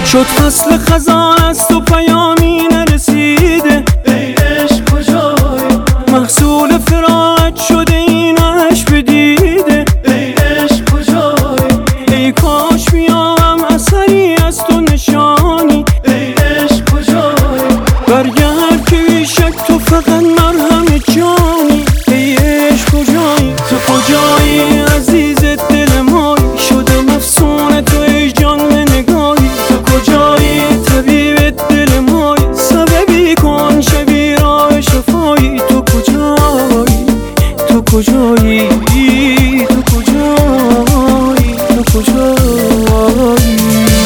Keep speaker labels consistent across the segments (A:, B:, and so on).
A: شد فصل خزان از تو پیامی نرسیده،
B: ای عشق کجایی؟
A: محصول فراقت شده این عشق بدیده،
B: ای عشق کجایی؟
A: ای کاش بیام اثری از تو نشانی،
B: ای عشق کجایی؟
A: برگرد که بیشک تو فقط مرهم جانی. ای عشق کجایی؟ تو کجایی عزیز دل مایی؟ شدم افسون تو ای جان و نگاهی. تو کجایی طبیب دل مایی؟ سببی کن شبی راه شفایی. تو کجایی؟ تو کجایی؟ تو کجایی؟ تو کجایی؟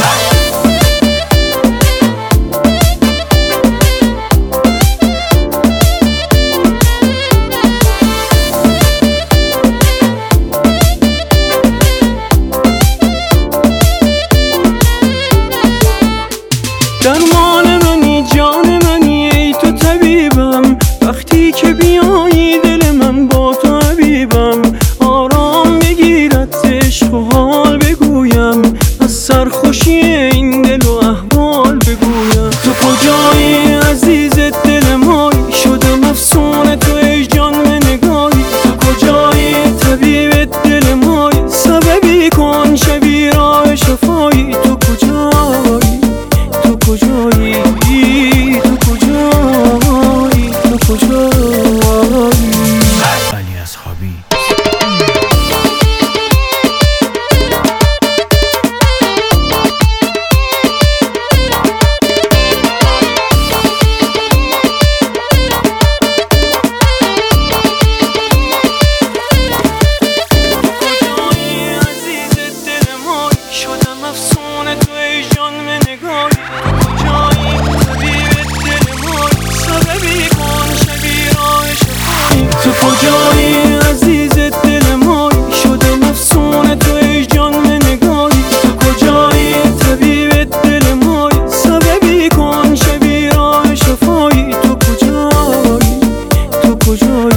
A: درمان منی جان منی ای تو طبیبم، وقتی که بیایی دل من با تو حبیبم. آرام بگیرد عشق و حال بگویم، از سرخوشی این دل و احوال بگویم. تو کجایی عزیز دل مایی؟ شدم افسون تو ای جان و نگاهی. تو کجایی طبیب دل مایی؟ سببی کن شبی راه شفایی. تو کجایی؟ تو کجایی؟ تو کجایی؟ تو کجایی؟
C: علی اصحابی.
A: شدم افسون تو ای جان و نگاهی. کجایی طبیب دل مایی؟ سببی کن شبی راه شفایی. تو کجایی عزیز دل مایی؟ شدم افسون تو ای جان و نگاهی. تو کجایی طبیب دل مایی؟ سببی کن شبی راه شفایی. تو کجایی؟ تو کجایی؟